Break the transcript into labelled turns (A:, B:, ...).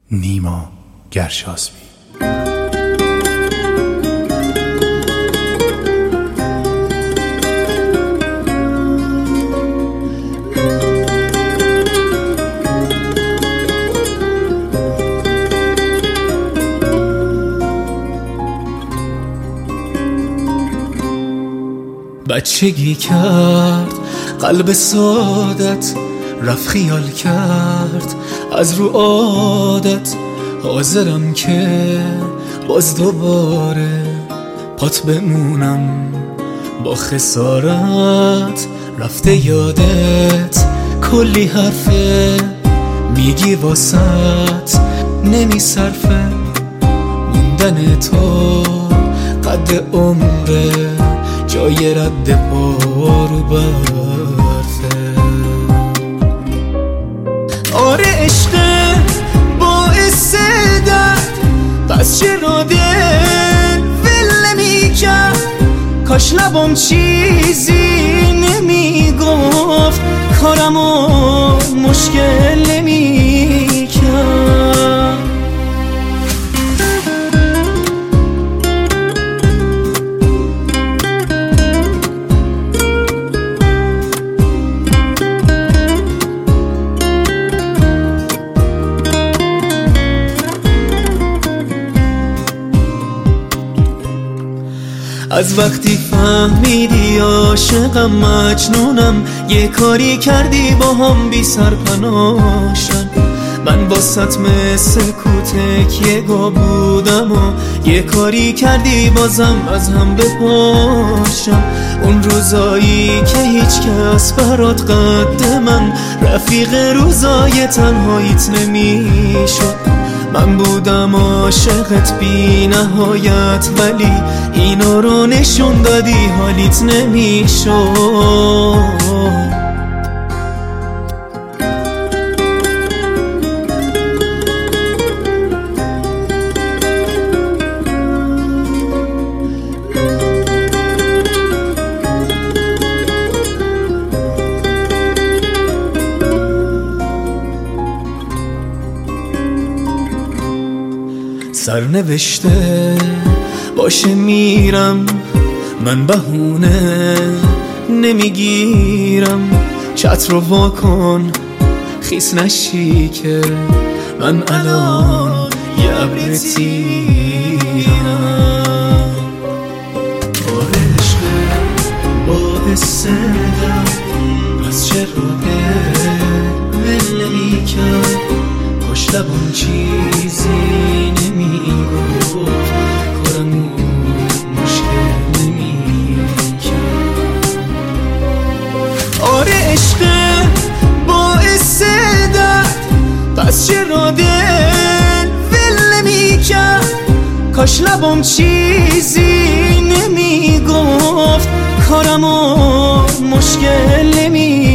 A: نیما گرشاسبی.
B: بچگی کرد قلب سادت، رفت خیال کرد از رو عادت. حاضرم که باز دوباره پات بمونم با خسارت. رفته یادت کلی حرفه میگی واسط نمی صرفه. موندن تو قد عمره، جای رد پا رو برفه. آره عشق باعث درد، پس چرا دل ول نمی‌کرد؟ کاش لبم چیزی نمیگفت، کارمو مشکل نمی‌کرد. از وقتی فهمیدی عاشقم مجنونم، یه کاری کردی با هم بی سرپناشم. من واسط مثل کوتک گا بودم و یه کاری کردی بازم از هم بپاشم. اون روزایی که هیچ کس برات قد من، رفیق روزای تنهاییت نمیشد. من بودم عاشقت بی نهایت، ولی اینا رو نشون دادی حالیت نمیشد. سرنوشته باشه میرم، من بهونه نمیگیرم. چت رو واکن خیس نشی که من الان یه ابر تیرم. آره عشق باعث درد، پس چرا دل نمی‌کرد؟ کاش لبم چیزی نمیگفت، کارمو مشکل نمی‌کرد. آره عشق باعث درد، پس چرا دل ول نمی‌کرد؟ کاش لبم چیزی نمیگفت، کارمو مشکل نمی‌کرد.